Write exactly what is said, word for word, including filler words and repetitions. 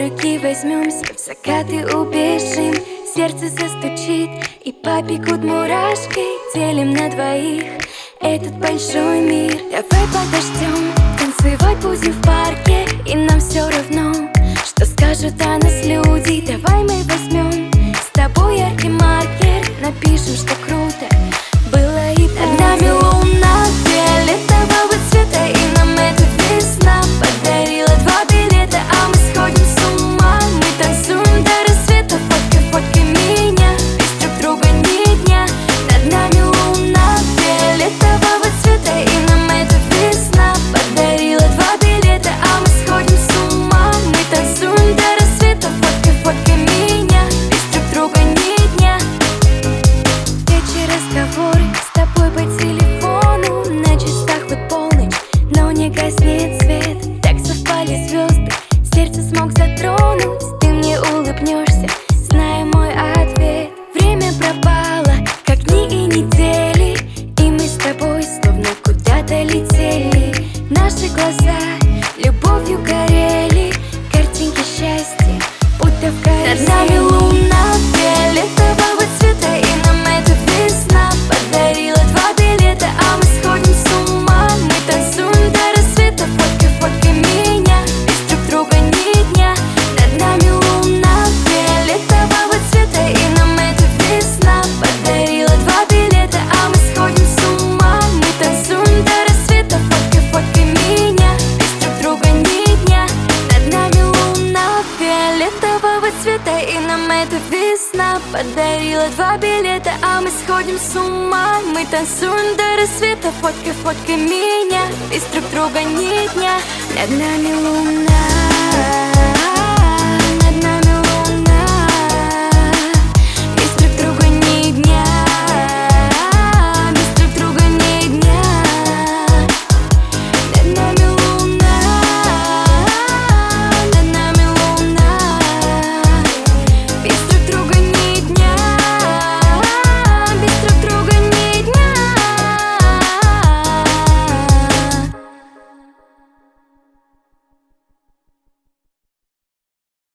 руки возьмемся, в закаты убежим, сердце застучит и побегут мурашки. Делим на двоих этот большой мир. Давай подождем, танцевать будем в парке, и нам все равно, что скажут о нас люди. Давай мы возьмем с тобой яркий маркер, напишем, что круто было и будет. Над нами луна фиолетового цвета, и нам эта весна подарила два билета, а мы сходим с ума. Мы танцуем до рассвета, фоткай, фоткай меня, без друг друга ни дня. Над нами луна фиолетового цвета, и нам эта весна подарила два билета, а мы сходим с ума. Мы танцуем до рассвета, фоткай, фоткай меня, без друг друга ни дня. Вечер разговоры с тобой по телефону, на часах вот полночь, но не гаснет свет. Так совпали звезды, сердце смог затронуть. Ты мне улыбнешься, зная мой ответ. Время пропало, как дни и недели, и мы с тобой словно куда-то летели. Наши глаза любовью горели, картинки счастья будто в карусель. Над нами луна фиолетового цвета, и нам эта весна подарила два билета, а мы сходим с ума. Мы танцуем до рассвета, фоткай, фоткай меня, без друг друга ни дня. Над нами луна фиолетового цвета, и нам эта весна подарила два билета, а мы сходим с ума. Мы танцуем до рассвета, фоткай, фоткай меня, без друг друга ни дня. Над нами луна фиолетового цвета, и нам эта весна подарила два билета, а мы сходим с ума. Мы танцуем до рассвета, фоткай, фоткай меня, без друг друга ни дня. Над нами луна.